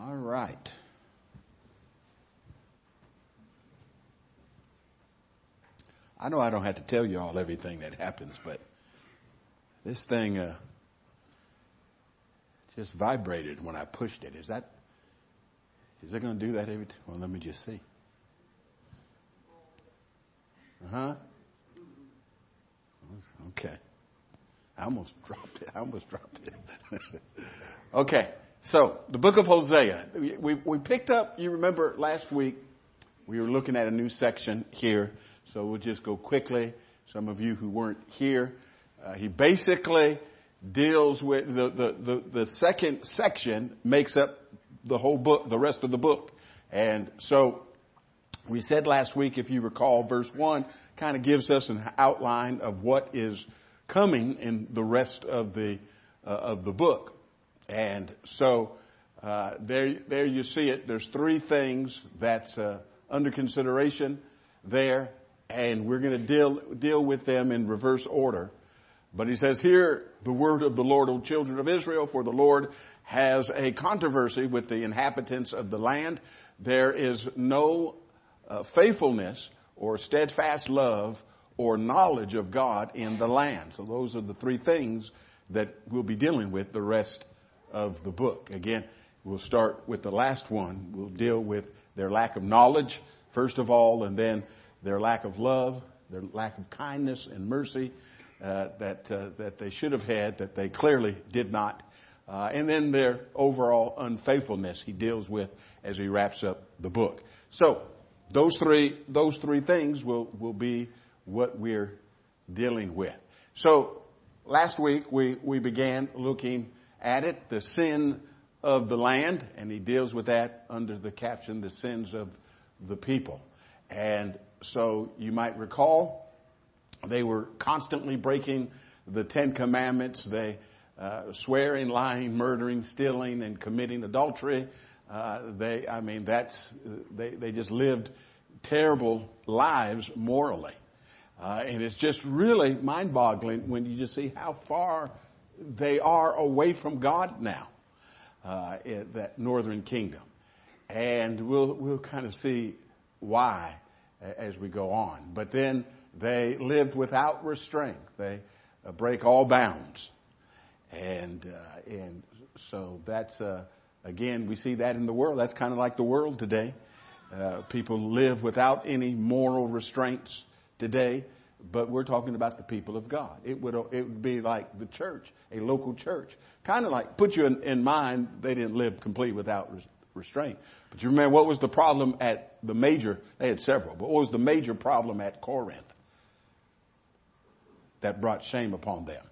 All right. I know I don't have to tell you all everything that happens, but this thing just vibrated when I pushed it. Is it going to do that every time? Well, let me just see. Okay. I almost dropped it. Okay. So the book of Hosea, we picked up, you remember last week, we were looking at a new section here. So we'll just go quickly. Some of you who weren't here, he basically deals with the second section makes up the whole book, the rest of the book. And so we said last week, if you recall, verse 1 kind of gives us an outline of what is coming in the rest of the book. And so there you see it. There's three things that's under consideration there. And we're going to deal with them in reverse order. But he says, hear the word of the Lord, O children of Israel, for the Lord has a controversy with the inhabitants of the land. There is no faithfulness or steadfast love or knowledge of God in the land. So those are the three things that we'll be dealing with the rest of the book. Again, we'll start with the last one. We'll deal with their lack of knowledge, first of all, and then their lack of love, their lack of kindness and mercy that they should have had, that they clearly did not, and then their overall unfaithfulness he deals with as he wraps up the book. So those three things will be what we're dealing with. So last week we began looking at it, the sin of the land, and he deals with that under the caption, the sins of the people. And so you might recall they were constantly breaking the Ten Commandments. They swearing, lying, murdering, stealing, and committing adultery. They just lived terrible lives morally. And it's just really mind-boggling when you just see how far they are away from God now, in that northern kingdom. And we'll kind of see why as we go on. But then they lived without restraint. They break all bounds. And so that's, again, we see that in the world. That's kind of like the world today. People live without any moral restraints today, but we're talking about the people of God. It would be like the church, a local church. Kind of like, put you in mind, they didn't live completely without restraint. But you remember what was the problem at the major, they had several, but what was the major problem at Corinth that brought shame upon them?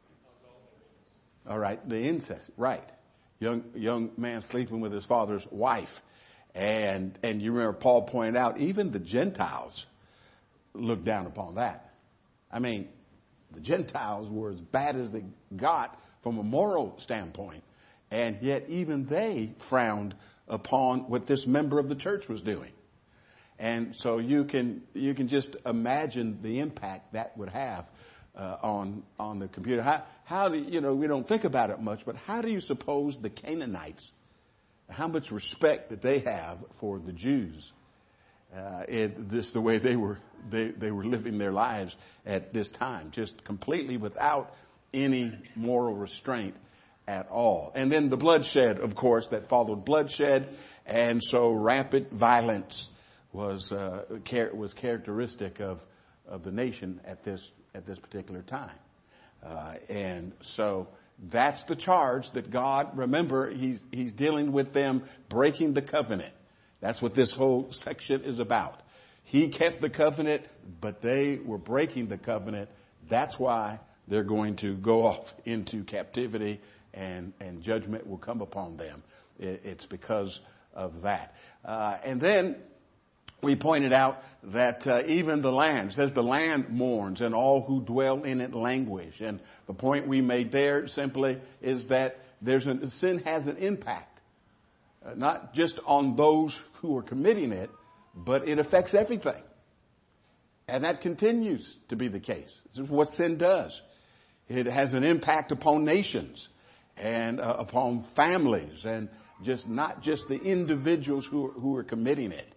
All right, the incest, right. Young man sleeping with his father's wife. And you remember Paul pointed out, even the Gentiles looked down upon that. I mean, the Gentiles were as bad as they got from a moral standpoint. And yet even they frowned upon what this member of the church was doing. And so you can just imagine the impact that would have on the computer. How do we don't think about it much, but how do you suppose the Canaanites, how much respect that they have for the Jews? The way they were living their lives at this time, just completely without any moral restraint at all. And then the bloodshed, of course, that followed bloodshed, and so rampant violence was characteristic of the nation at this particular time. And so that's the charge that God, remember, he's dealing with them breaking the covenant. That's what this whole section is about. He kept the covenant, but they were breaking the covenant. That's why they're going to go off into captivity and judgment will come upon them. It's because of that. And then we pointed out that even the land, it says the land mourns and all who dwell in it languish. And the point we made there simply is that sin has an impact, not just on those who are committing it, but it affects everything. And that continues to be the case. This is what sin does. It has an impact upon nations and upon families and not just the individuals who are committing it,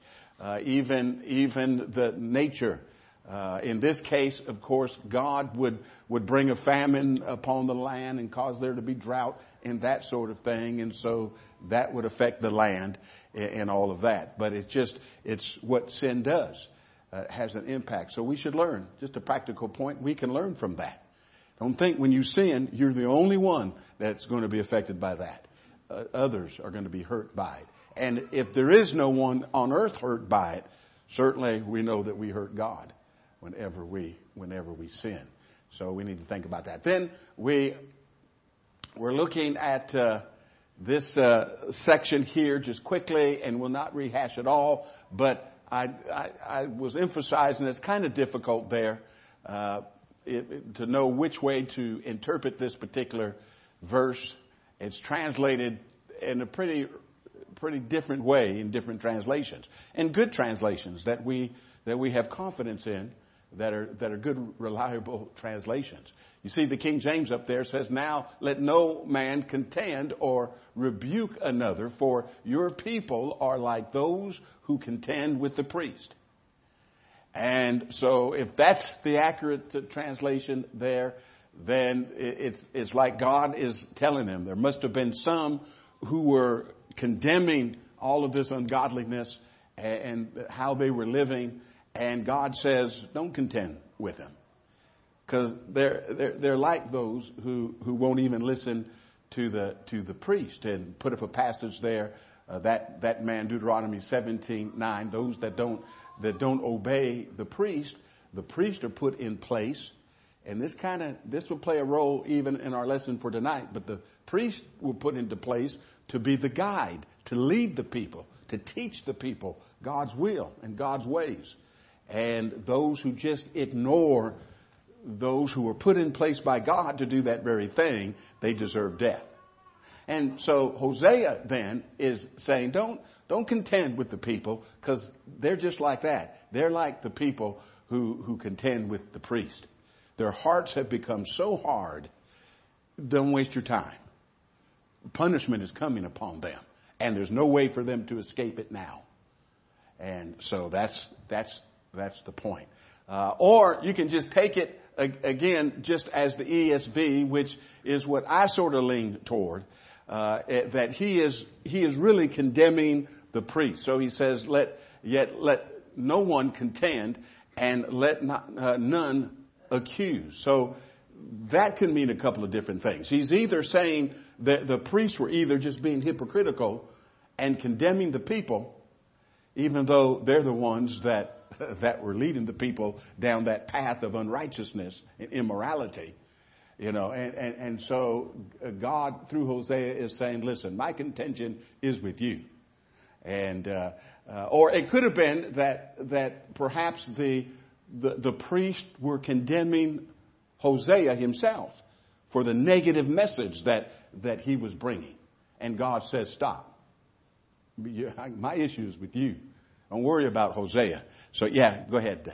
even the nature. In this case, of course, God would bring a famine upon the land and cause there to be drought and that sort of thing. And so that would affect the land and all of that. But it's what sin does, has an impact. So we should learn, just a practical point, we can learn from that. Don't think when you sin, you're the only one that's going to be affected by that. Others are going to be hurt by it. And if there is no one on earth hurt by it, certainly we know that we hurt God whenever we sin. So we need to think about that. Then we're looking at this section here just quickly, and we'll not rehash it all, but I was emphasizing it's kind of difficult there to know which way to interpret this particular verse. It's translated in a pretty different way in different translations, and good translations that we have confidence in, that are good, reliable translations. You see, the King James up there says, "Now let no man contend or rebuke another, for your people are like those who contend with the priest." And so if that's the accurate translation there, then it's like God is telling them there must have been some who were condemning all of this ungodliness and how they were living. And God says, don't contend with them, because they're like those who won't even listen to the priest. And put up a passage there, that man, Deuteronomy 17:9, those that don't obey the priest are put in place. And this will play a role even in our lesson for tonight. But the priest will put into place to be the guide, to lead the people, to teach the people God's will and God's ways. And those who just ignore those who are put in place by God to do that very thing, they deserve death. And so Hosea then is saying, don't contend with the people, because they're just like that. They're like the people who contend with the priest. Their hearts have become so hard. Don't waste your time. Punishment is coming upon them, and there's no way for them to escape it now. And so that's the point. Or you can just take it again, just as the ESV, which is what I sort of lean toward, that he is really condemning the priest. So he says, let no one contend, and let none accuse. So that can mean a couple of different things. He's either saying that the priests were either just being hypocritical and condemning the people, even though they're the ones that were leading the people down that path of unrighteousness and immorality, and so God through Hosea is saying, listen, my contention is with you. And or it could have been that perhaps the priests were condemning Hosea himself for the negative message that he was bringing. And God says, stop. My issue is with you. Don't worry about Hosea. So yeah, go ahead.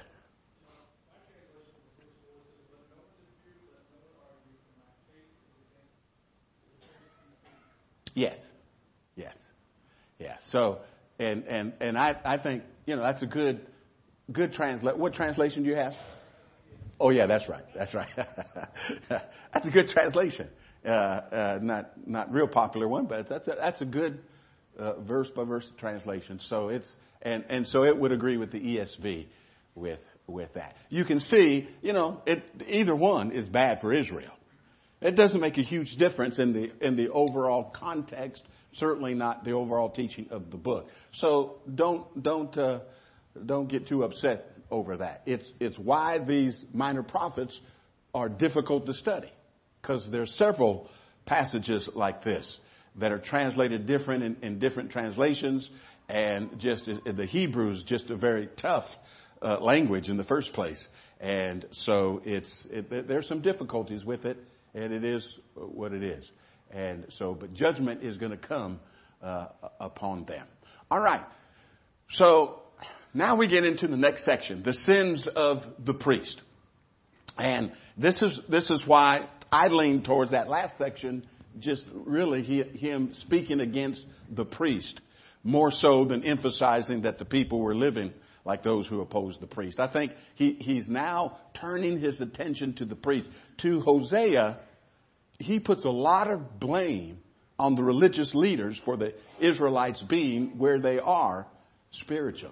Yes. Yeah. So, and I think, that's a good translation. What translation do you have? Oh yeah, that's right. That's a good translation. Not real popular one, but that's a good verse by verse translation. So and so it would agree with the ESV with that. You can see, either one is bad for Israel. It doesn't make a huge difference in the overall context. Certainly not the overall teaching of the book. So don't get too upset over that. It's why these minor prophets are difficult to study, because there's several passages like this that are translated different in different translations, and just the Hebrew is just a very tough language in the first place, and so there's some difficulties with it, and it is what it is. And so, but judgment is going to come upon them. All right. So now we get into the next section, the sins of the priest. And this is why I lean towards that last section just really him speaking against the priest more so than emphasizing that the people were living like those who opposed the priest. I think he's now turning his attention to the priest. To Hosea, he puts a lot of blame on the religious leaders for the Israelites being where they are spiritually.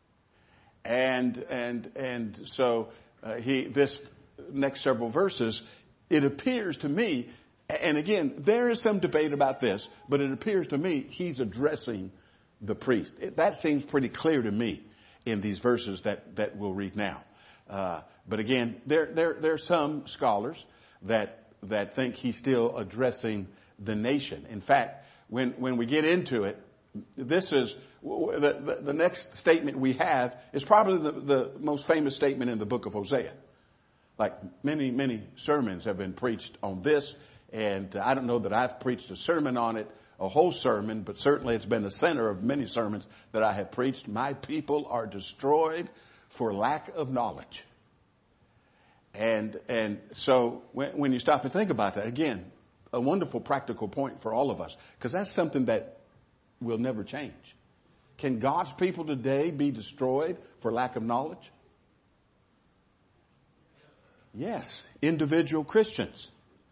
And so this next several verses, it appears to me, and again, there is some debate about this, but it appears to me he's addressing the priest. That seems pretty clear to me in these verses that we'll read now. But again, there are some scholars that think he's still addressing the nation. In fact, when we get into it, this is the next statement we have is probably the most famous statement in the book of Hosea. Like many sermons have been preached on this, and I don't know that I've preached a sermon on it, a whole sermon, but certainly it's been the center of many sermons that I have preached. My people are destroyed for lack of knowledge. And so when you stop and think about that, again, a wonderful practical point for all of us, because that's something that will never change. Can God's people today be destroyed for lack of knowledge? Yes, individual Christians.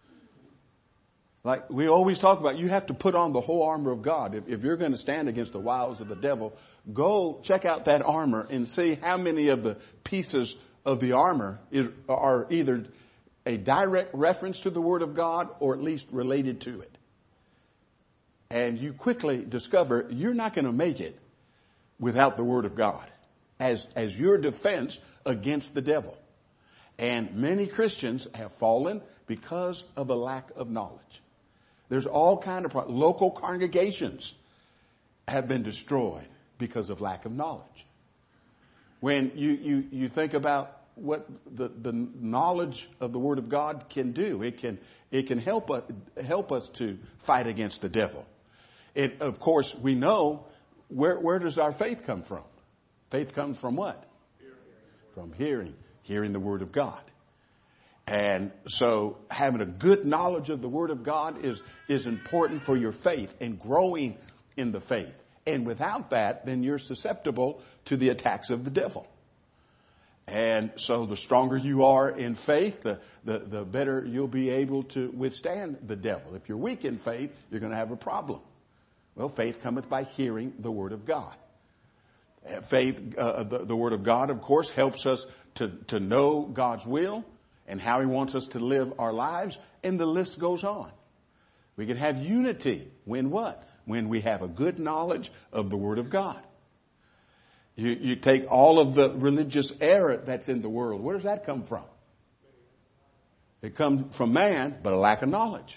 Like we always talk about, you have to put on the whole armor of God. If you're going to stand against the wiles of the devil, go check out that armor and see how many of the pieces of the armor are either a direct reference to the Word of God or at least related to it. And you quickly discover you're not going to make it without the Word of God as your defense against the devil. And many Christians have fallen because of a lack of knowledge. There's all kind of local congregations have been destroyed because of lack of knowledge. When you think about what the knowledge of the Word of God can do, it can help us to fight against the devil. Of course, we know where does our faith come from? Faith comes from what? From hearing the Word of God. And so having a good knowledge of the Word of God is important for your faith and growing in the faith. And without that, then you're susceptible to the attacks of the devil. And so the stronger you are in faith, the better you'll be able to withstand the devil. If you're weak in faith, you're going to have a problem. Well, faith cometh by hearing the Word of God. Faith, the Word of God, of course, helps us to know God's will and how He wants us to live our lives, and the list goes on. We can have unity when what? When we have a good knowledge of the Word of God. You take all of the religious error that's in the world. Where does that come from? It comes from man, but a lack of knowledge.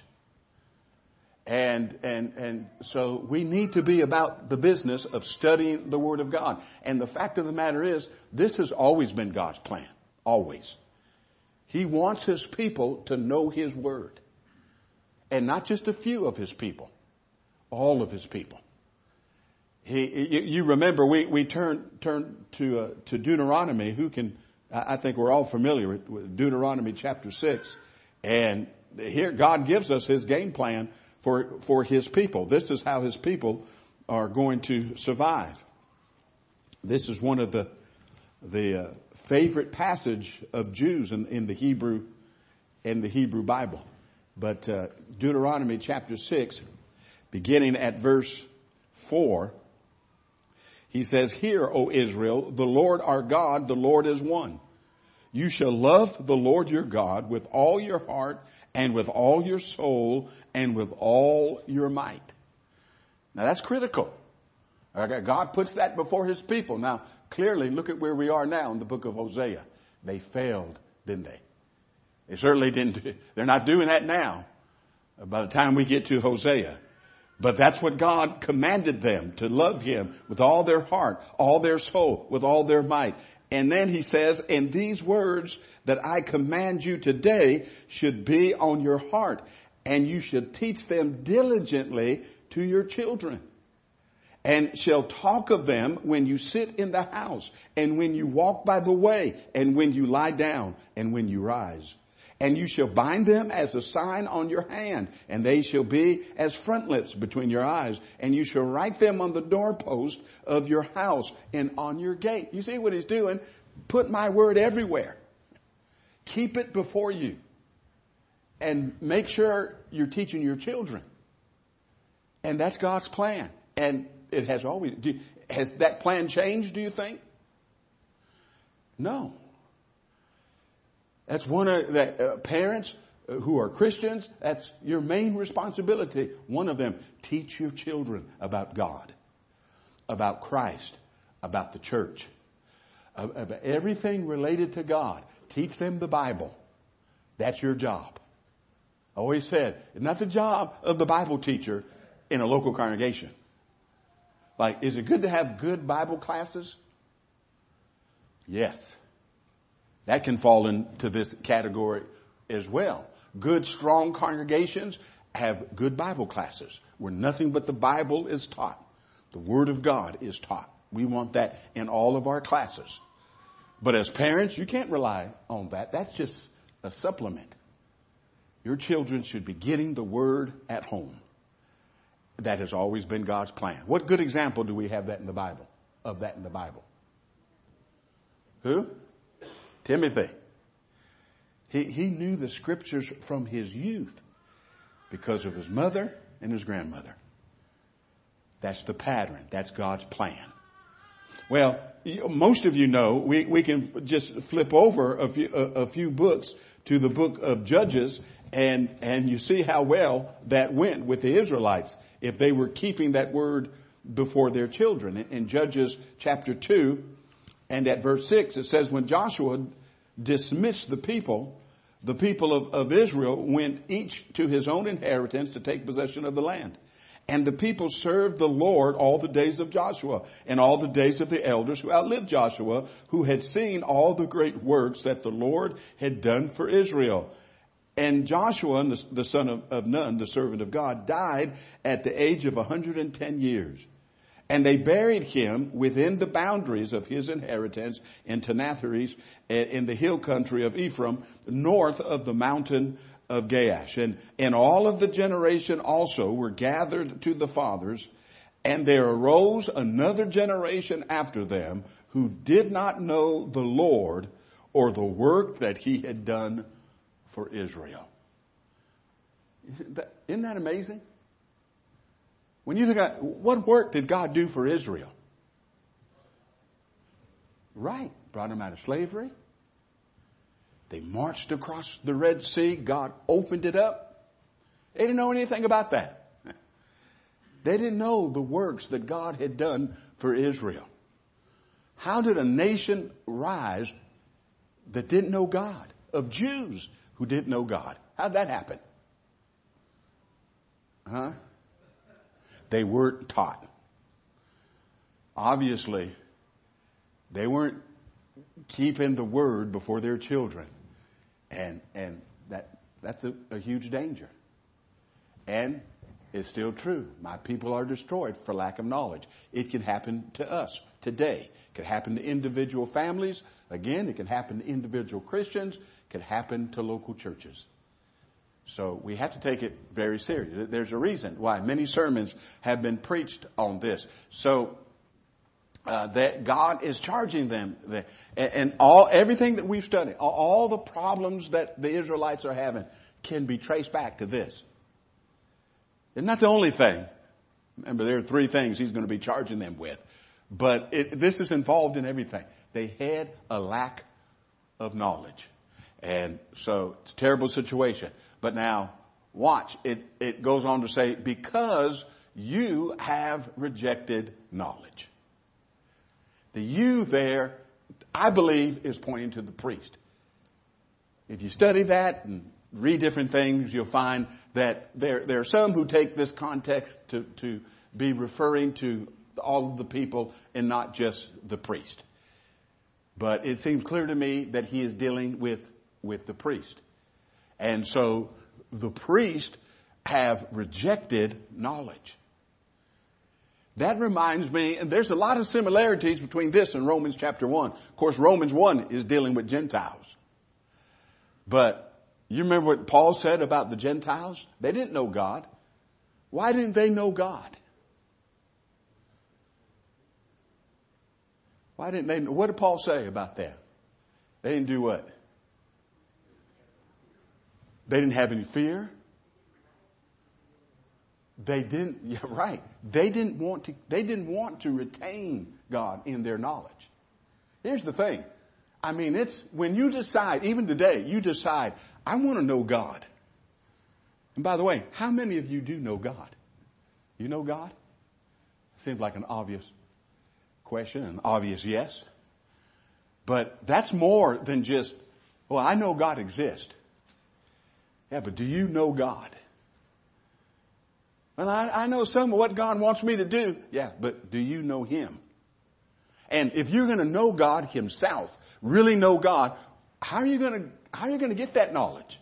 And so we need to be about the business of studying the Word of God. And the fact of the matter is, this has always been God's plan. Always. He wants His people to know His Word. And not just a few of His people. All of His people. You remember we turned to Deuteronomy. I think we're all familiar with Deuteronomy chapter 6. And here God gives us His game plan for His people. This is how His people are going to survive. This is one of the favorite passage of Jews in the Hebrew Bible. But Deuteronomy chapter 6, beginning at verse 4, he says, "Hear, O Israel, the Lord our God, the Lord is one. You shall love the Lord your God with all your heart and with all your soul and with all your might." Now that's critical. God puts that before His people. Now, clearly, look at where we are now in the book of Hosea. They failed, didn't they? They certainly didn't. They're not doing that now by the time we get to Hosea. But that's what God commanded them, to love Him with all their heart, all their soul, with all their might. And then He says, "And these words that I command you today should be on your heart, and you should teach them diligently to your children, and shall talk of them when you sit in the house, and when you walk by the way, and when you lie down, and when you rise. And you shall bind them as a sign on your hand, and they shall be as frontlets between your eyes. And you shall write them on the doorpost of your house and on your gate. You see what he's doing? Put my word everywhere. Keep it before you. And make sure you're teaching your children. And that's God's plan. And it has always, has that plan changed, do you think? No. That's one of the parents who are Christians. That's your main responsibility. One of them, teach your children about God, about Christ, about the church, about everything related to God. Teach them the Bible. That's your job. I always said, it's not the job of the Bible teacher in a local congregation. Like, is it good to have good Bible classes? Yes. That can fall into this category as well. Good, strong congregations have good Bible classes where nothing but the Bible is taught. The Word of God is taught. We want that in all of our classes. But as parents, you can't rely on that. That's just a supplement. Your children should be getting the Word at home. That has always been God's plan. What good example do we have that in the Bible? Of that in the Bible? Who? Timothy. He knew the scriptures from his youth because of his mother and his grandmother. That's the pattern. That's God's plan. Well, most of you know, we can just flip over a few books to the book of Judges, and you see how well that went with the Israelites if they were keeping that word before their children. In Judges chapter 2 and at verse 6, it says, when Joshua dismissed the people of Israel went each to his own inheritance to take possession of the land. And the people served the Lord all the days of Joshua and all the days of the elders who outlived Joshua, who had seen all the great works that the Lord had done for Israel. And Joshua, the son of Nun, the servant of God, died at the age of 110 years. And they buried him within the boundaries of his inheritance in Tenathres, in the hill country of Ephraim, north of the mountain of Gaash. And all of the generation also were gathered to the fathers, and there arose another generation after them who did not know the Lord or the work that he had done for Israel. Isn't that amazing? When you think about what work did God do for Israel? Right. Brought them out of slavery. They marched across the Red Sea. God opened it up. They didn't know anything about that. They didn't know the works that God had done for Israel. How did a nation rise that didn't know God? Of Jews who didn't know God. How did that happen? They weren't taught. Obviously, they weren't keeping the word before their children. And that's a huge danger. And it's still true. My people are destroyed for lack of knowledge. It can happen to us today. It can happen to individual families. Again, it can happen to individual Christians. It can happen to local churches. So we have to take it very serious. There's a reason why many sermons have been preached on this. So that God is charging them, and everything that we've studied, all the problems that the Israelites are having can be traced back to this. It's not the only thing. Remember, there are 3 things he's going to be charging them with, but this is involved in everything. They had a lack of knowledge, and so it's a terrible situation. But now, watch. It goes on to say, because you have rejected knowledge. The you there, I believe, is pointing to the priest. If you study that and read different things, you'll find that there are some who take this context to be referring to all of the people and not just the priest. But it seems clear to me that he is dealing with the priest. And so the priest have rejected knowledge. That reminds me, and there's a lot of similarities between this and Romans chapter 1. Of course, Romans 1 is dealing with Gentiles. But You remember what Paul said about the Gentiles? They didn't know God. Why didn't they know God? Why didn't they? What did Paul say about that? They didn't do what? They didn't have any fear. They didn't. Yeah, right. They didn't want to retain God in their knowledge. Here's the thing. I mean, it's when you decide, even today, you decide, I want to know God. And by the way, how many of you do know God? You know God? Seems like an obvious question, an obvious yes. But that's more than just, well, I know God exists. Yeah, but do you know God? And I know some of what God wants me to do. Yeah, but do you know Him? And if you're going to know God Himself, really know God, how are you going to get that knowledge?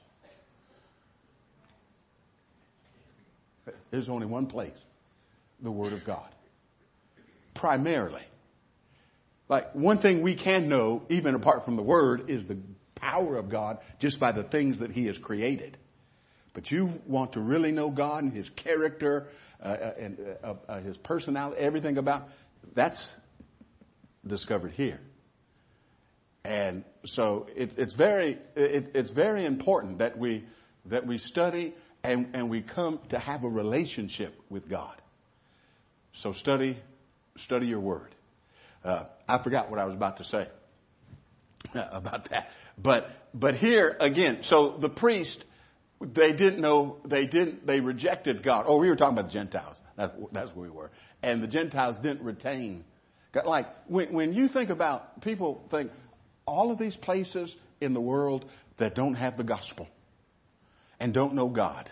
There's only one place. The Word of God. Primarily. Like one thing we can know, even apart from the Word, is the power of God just by the things that He has created. But you want to really know God and His character and His personality, everything about, that's discovered here. And so it's very important that we study and we come to have a relationship with God. So study your Word. I forgot what I was about to say about that. But here again, so the priest, they rejected God. Oh, we were talking about the Gentiles. That's where we were. And the Gentiles didn't retain God. Like when you think about, people think all of these places in the world that don't have the gospel and don't know God.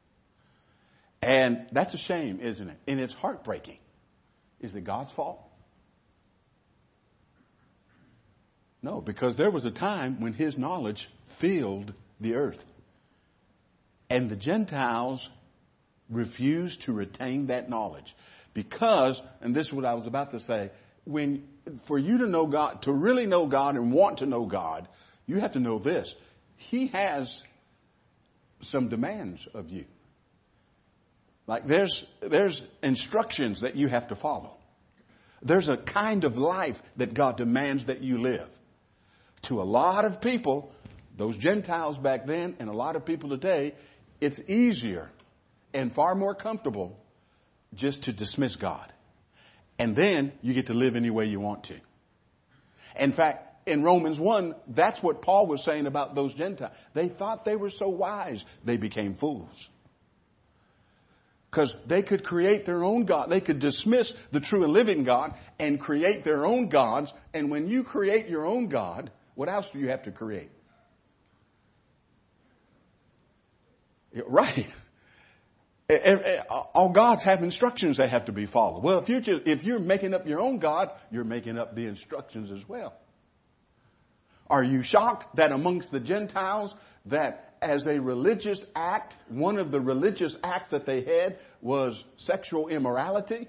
And that's a shame, isn't it? And it's heartbreaking. Is it God's fault? No, because there was a time when His knowledge filled the earth. And the Gentiles refused to retain that knowledge. Because, and this is what I was about to say, for you to know God, to really know God and want to know God, you have to know this. He has some demands of you. Like there's instructions that you have to follow. There's a kind of life that God demands that you live. To a lot of people, those Gentiles back then and a lot of people today, it's easier and far more comfortable just to dismiss God. And then you get to live any way you want to. In fact, in Romans 1, that's what Paul was saying about those Gentiles. They thought they were so wise, they became fools. Because they could create their own God. They could dismiss the true and living God and create their own gods. And when you create your own God, what else do you have to create? Right. All gods have instructions that have to be followed. Well, if you're making up your own God, you're making up the instructions as well. Are you shocked that amongst the Gentiles, that as a religious act, one of the religious acts that they had was sexual immorality?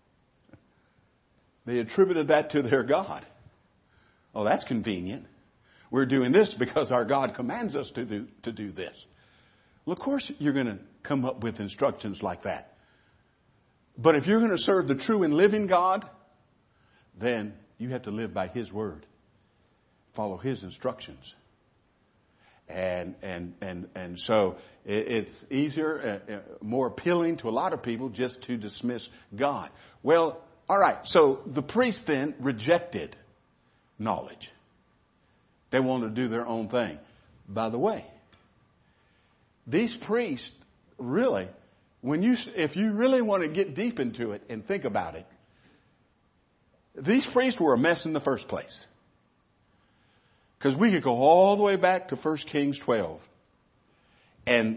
They attributed that to their God. Oh, that's convenient. We're doing this because our God commands us to do this. Well, of course you're going to come up with instructions like that. But if you're going to serve the true and living God, then you have to live by His word. Follow His instructions. And so it's easier, more appealing to a lot of people just to dismiss God. Well, all right. So the priests then rejected knowledge. They wanted to do their own thing. By the way, these priests really, if you really want to get deep into it and think about it, these priests were a mess in the first place. Because we could go all the way back to 1 Kings 12 and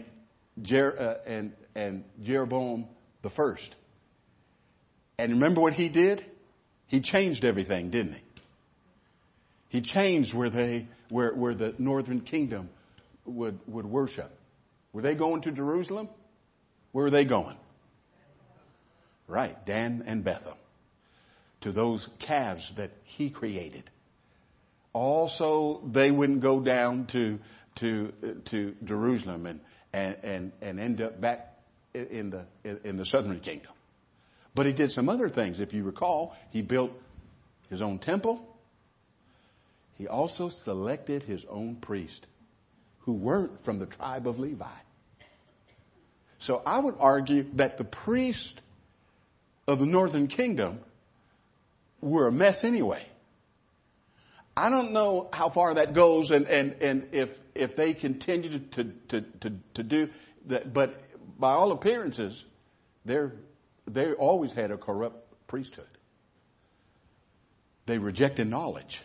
Jeroboam the first. And remember what he did? He changed everything, didn't he? He changed where the northern kingdom would worship. Were they going to Jerusalem? Where were they going? Right, Dan and Bethel. To those calves that he created. Also, they wouldn't go down to to Jerusalem and end up back in the southern kingdom. But he did some other things. If you recall, he built his own temple. He also selected his own priest who weren't from the tribe of Levi. So I would argue that the priests of the northern kingdom were a mess anyway. I don't know how far that goes and if they continue to do that, but by all appearances, they always had a corrupt priesthood. They rejected knowledge.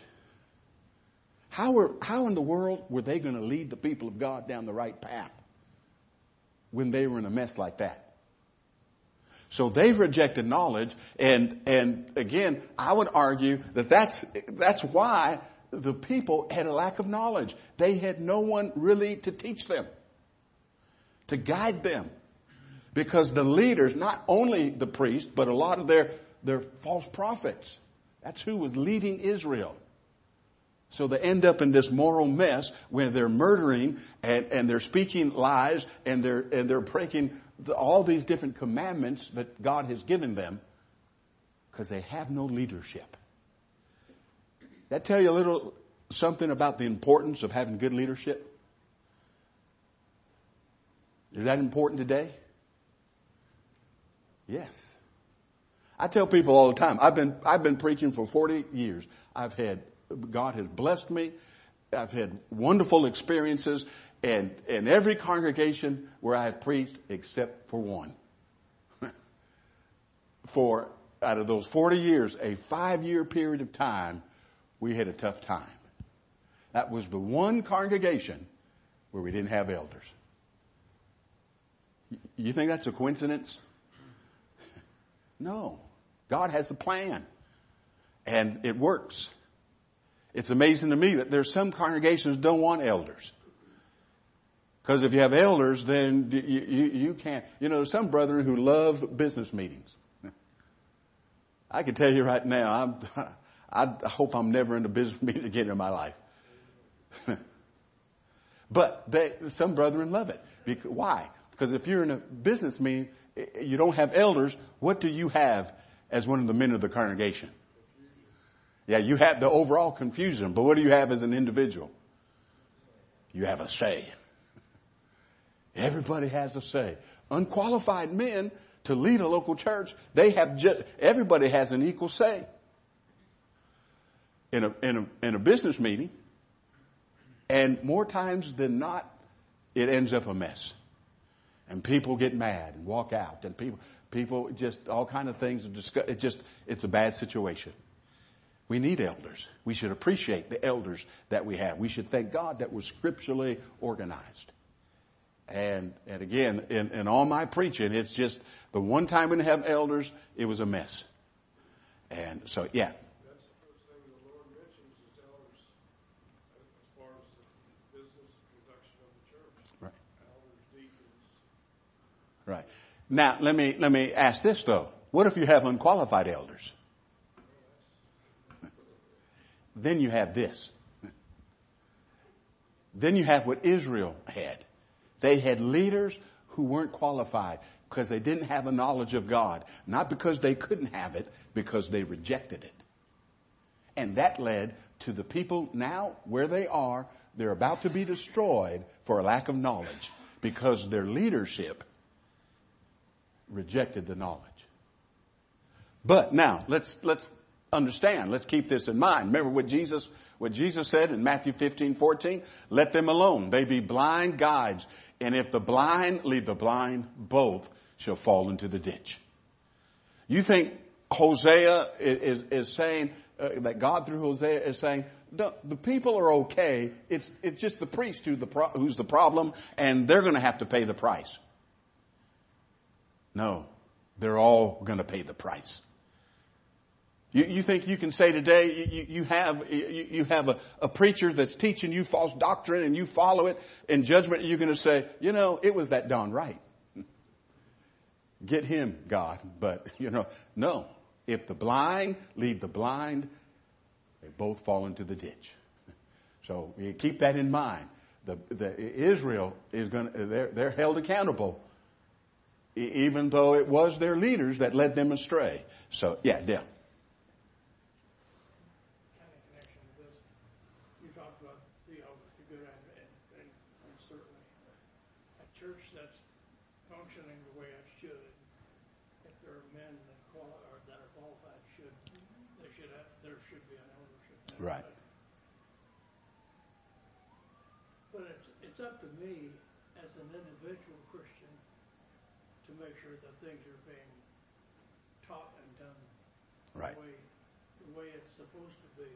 How in the world were they going to lead the people of God down the right path when they were in a mess like that? So they rejected knowledge, and again, I would argue that that's why the people had a lack of knowledge. They had no one really to teach them, to guide them, because the leaders, not only the priests, but a lot of their false prophets, that's who was leading Israel. So they end up in this moral mess where they're murdering and they're speaking lies and they're breaking all these different commandments that God has given them because they have no leadership. That tell you a little something about the importance of having good leadership? Is that important today? Yes. I tell people all the time, I've been preaching for 40 years. God has blessed me. I've had wonderful experiences and every congregation where I have preached except for one. For out of those 40 years, a 5-year period of time, we had a tough time. That was the one congregation where we didn't have elders. You think that's a coincidence? No. God has a plan. And it works. It's amazing to me that there's some congregations that don't want elders. Because if you have elders, then you can't. You know, there's some brethren who love business meetings. I can tell you right now, I hope I'm never in a business meeting again in my life. But some brethren love it. Why? Because if you're in a business meeting, you don't have elders. What do you have as one of the men of the congregation? Yeah, you have the overall confusion, but what do you have as an individual? You have a say. Everybody has a say. Unqualified men to lead a local church, everybody has an equal say. In a business meeting, and more times than not, it ends up a mess. And people get mad and walk out, and people just all kind of things discuss. It's a bad situation. We need elders. We should appreciate the elders that we have. We should thank God that we're scripturally organized. And again, in all my preaching, it's just the one time we didn't have elders, it was a mess. And so, yeah. That's the first thing the Lord mentions is elders as far as the business conduction of the church. Right. Elders, deacons. Right. Now, let me ask this though. What if you have unqualified elders? Then you have this. Then you have what Israel had. They had leaders who weren't qualified because they didn't have a knowledge of God. Not because they couldn't have it, because they rejected it. And that led to the people now where they are. They're about to be destroyed for a lack of knowledge because their leadership rejected the knowledge. But now, let's understand. Let's keep this in mind. Remember what Jesus said in Matthew 15:14? Let them alone. They be blind guides. And if the blind lead the blind, both shall fall into the ditch. You think Hosea is saying, that God through Hosea is saying, the people are okay. It's just the priest who's the problem, and they're going to have to pay the price. No, they're all going to pay the price. You think you can say today you have a preacher that's teaching you false doctrine and you follow it in judgment, you're going to say, it was that Don Wright. Get him, God. But, no. If the blind lead the blind, they both fall into the ditch. So you keep that in mind. Israel is they're held accountable, even though it was their leaders that led them astray. So, yeah, Dale. Kind of connection to this. You talked about the good and certainly a church that's functioning the way it should. If there are men that are qualified, there should be an eldership. Right. But it's up to me as an individual Christian to make sure that things are being taught and done Right. the way it's supposed to be.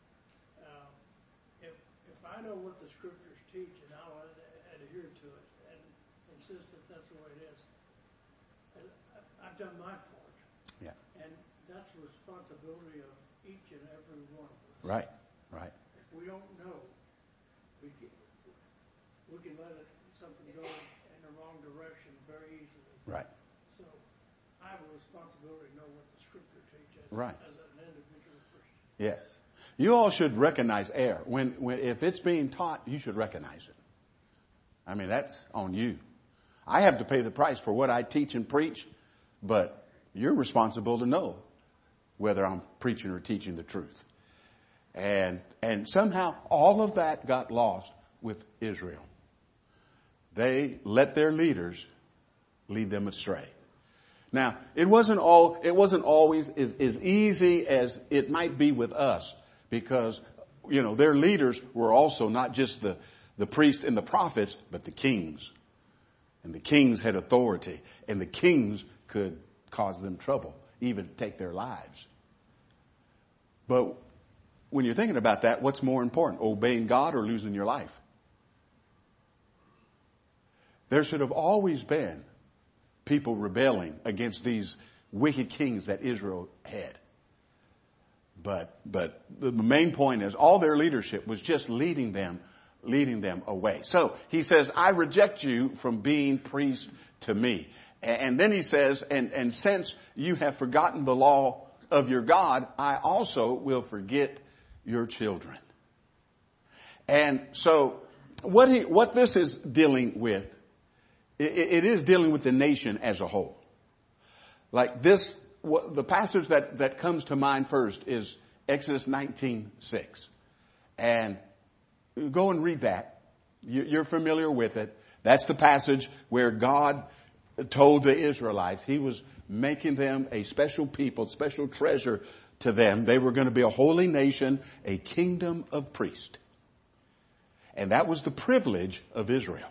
If I know what the scriptures teach and I'll adhere to it and insist that that's the way it is, I've done my part. Yeah. And that's the responsibility of each and every one of us. Right. Right. If we don't know, we can let something go in the wrong direction very easily. Right. So I have a responsibility to know what the scripture teaches Right. as an individual Christian. Yes. You all should recognize error. If it's being taught, you should recognize it. I mean, that's on you. I have to pay the price for what I teach and preach, but you're responsible to know whether I'm preaching or teaching the truth. And somehow all of that got lost with Israel. They let their leaders lead them astray. Now, it wasn't always as easy as it might be with us, because, their leaders were also not just the priests and the prophets, but the kings. And the kings had authority, and the kings could cause them trouble, even take their lives. But when you're thinking about that, what's more important, obeying God or losing your life? There should have always been people rebelling against these wicked kings that Israel had. But the main point is all their leadership was just leading them away. So he says, I reject you from being priest to me. And then he says, and since you have forgotten the law of your God, I also will forget your children. And so what this is dealing with, it is dealing with the nation as a whole. Like this, the passage that comes to mind first is Exodus 19:6. And go and read that. You're familiar with it. That's the passage where God told the Israelites he was making them a special people, special treasure to them. They were going to be a holy nation, a kingdom of priests. And that was the privilege of Israel.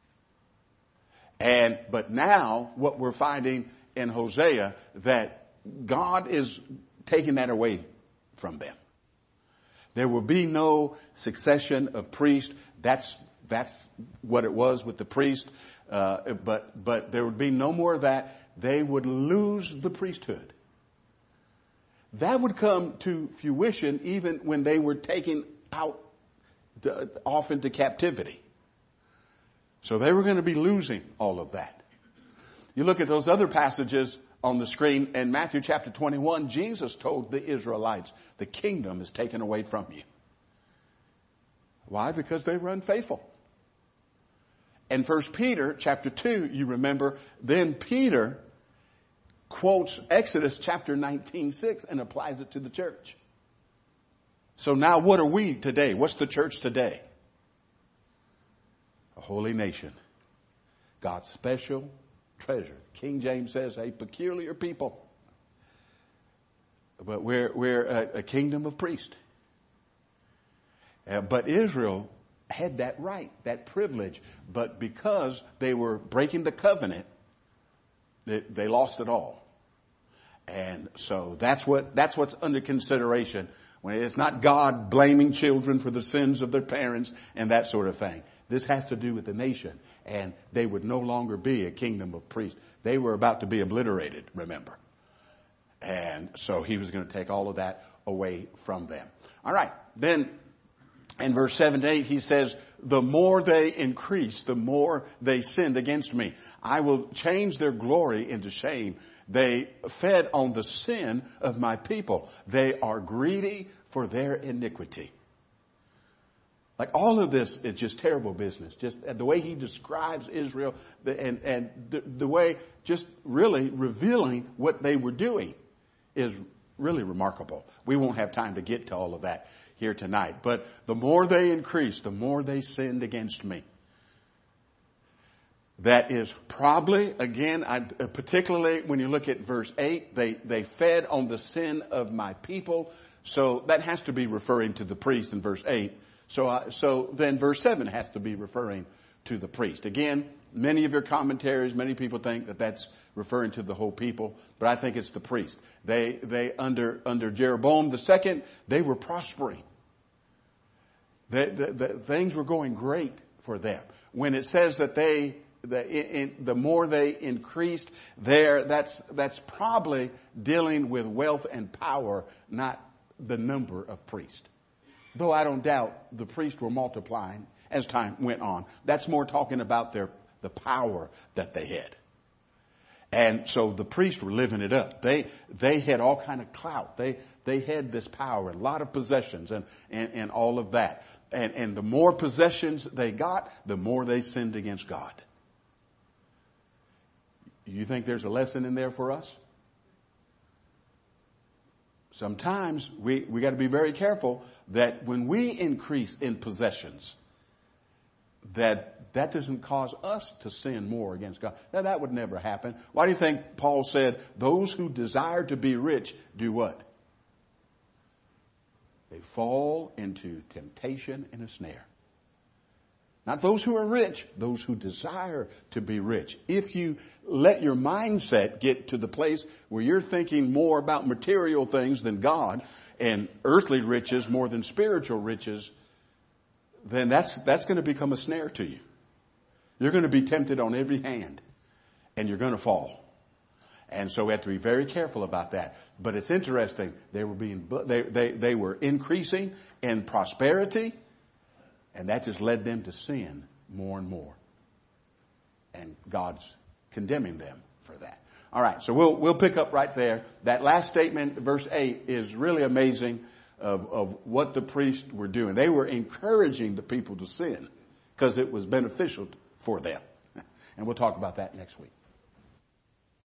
But now what we're finding in Hosea, that God is taking that away from them. There will be no succession of priests. That's what it was with the priest. But there would be no more of that. They would lose the priesthood. That would come to fruition even when they were taken off into captivity. So they were going to be losing all of that. You look at those other passages on the screen in Matthew chapter 21, Jesus told the Israelites, the kingdom is taken away from you. Why? Because they were unfaithful. In 1 Peter chapter 2, you remember, then Peter quotes Exodus chapter 19:6 and applies it to the church. So now what are we today? What's the church today? A holy nation. God's special treasure. King James says a peculiar people. But we're a kingdom of priests. But Israel had that right, that privilege. But because they were breaking the covenant, they lost it all. And so that's what's under consideration. When it's not God blaming children for the sins of their parents and that sort of thing. This has to do with the nation. And they would no longer be a kingdom of priests. They were about to be obliterated, remember. And so he was going to take all of that away from them. All right. Then in verse 7 to 8, he says, the more they increase, the more they sinned against me. I will change their glory into shame. They fed on the sin of my people. They are greedy for their iniquity. Like all of this is just terrible business. Just the way he describes Israel and the way just really revealing what they were doing is really remarkable. We won't have time to get to all of that here tonight. But the more they increased, the more they sinned against me. That is probably, again, particularly when you look at verse 8, they fed on the sin of my people. So that has to be referring to the priest in verse 8. So then verse 7 has to be referring to the priest. Again, many of your commentaries, many people think that that's referring to the whole people, but I think it's the priest. They under Jeroboam II, they were prospering. Things were going great for them. When it says that the more they increased there, that's probably dealing with wealth and power, not the number of priests. Though I don't doubt the priests were multiplying as time went on. That's more talking about the power that they had. And so the priests were living it up. They had all kind of clout. They had this power, a lot of possessions and all of that. And the more possessions they got, the more they sinned against God. You think there's a lesson in there for us? Sometimes we got to be very careful that when we increase in possessions, that doesn't cause us to sin more against God. Now, that would never happen. Why do you think Paul said, those who desire to be rich do what? They fall into temptation and a snare. Not those who are rich, those who desire to be rich. If you let your mindset get to the place where you're thinking more about material things than God and earthly riches more than spiritual riches, then that's going to become a snare to you. You're going to be tempted on every hand and you're going to fall. And so we have to be very careful about that. But it's interesting. They were increasing in prosperity. And that just led them to sin more and more. And God's condemning them for that. All right, so we'll pick up right there. That last statement, verse 8, is really amazing of what the priests were doing. They were encouraging the people to sin because it was beneficial for them. And we'll talk about that next week.